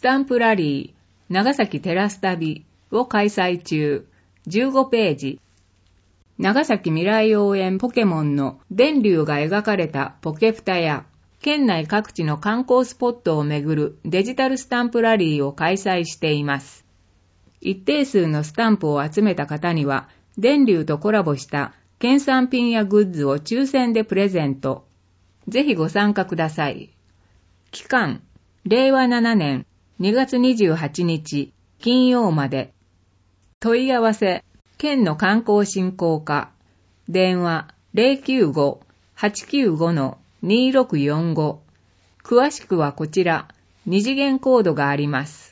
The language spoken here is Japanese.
タンプラリー長崎テラス旅を開催中。15ページ。長崎未来応援ポケモンの電流が描かれたポケプタや、県内各地の観光スポットを巡るデジタルスタンプラリーを開催しています。一定数のスタンプを集めた方には、電流とコラボした県産品やグッズを抽選でプレゼント。ぜひご参加ください。期間、令和7年2月28日金曜まで。問い合わせ、県の観光振興課。電話095-895-2645。詳しくはこちら、二次元コードがあります。